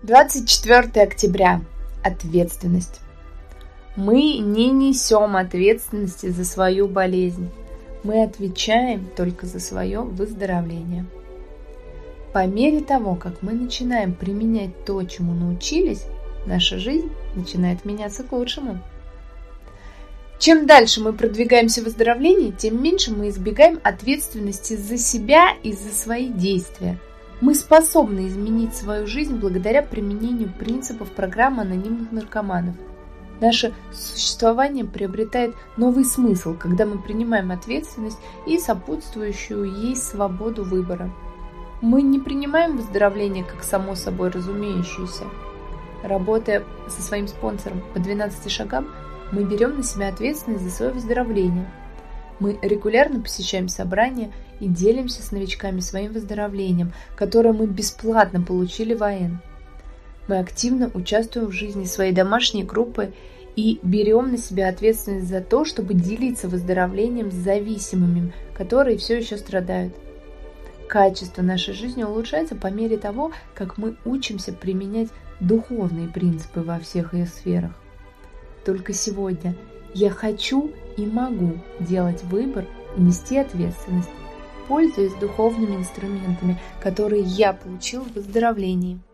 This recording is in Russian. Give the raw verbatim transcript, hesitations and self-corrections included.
двадцать четвёртое октября. Ответственность. Мы не несем ответственности за свою болезнь. Мы отвечаем только за свое выздоровление. По мере того, как мы начинаем применять то, чему научились, наша жизнь начинает меняться к лучшему. Чем дальше мы продвигаемся в выздоровлении, тем меньше мы избегаем ответственности за себя и за свои действия. Мы способны изменить свою жизнь благодаря применению принципов программы анонимных наркоманов. Наше существование приобретает новый смысл, когда мы принимаем ответственность и сопутствующую ей свободу выбора. Мы не принимаем выздоровление как само собой разумеющееся. Работая со своим спонсором по двенадцати шагам, мы берем на себя ответственность за свое выздоровление. Мы регулярно посещаем собрания и делимся с новичками своим выздоровлением, которое мы бесплатно получили в АЭН. Мы активно участвуем в жизни своей домашней группы и берем на себя ответственность за то, чтобы делиться выздоровлением с зависимыми, которые все еще страдают. Качество нашей жизни улучшается по мере того, как мы учимся применять духовные принципы во всех ее сферах. Только сегодня я хочу и могу делать выбор и нести ответственность, пользуясь духовными инструментами, которые я получил в выздоровлении.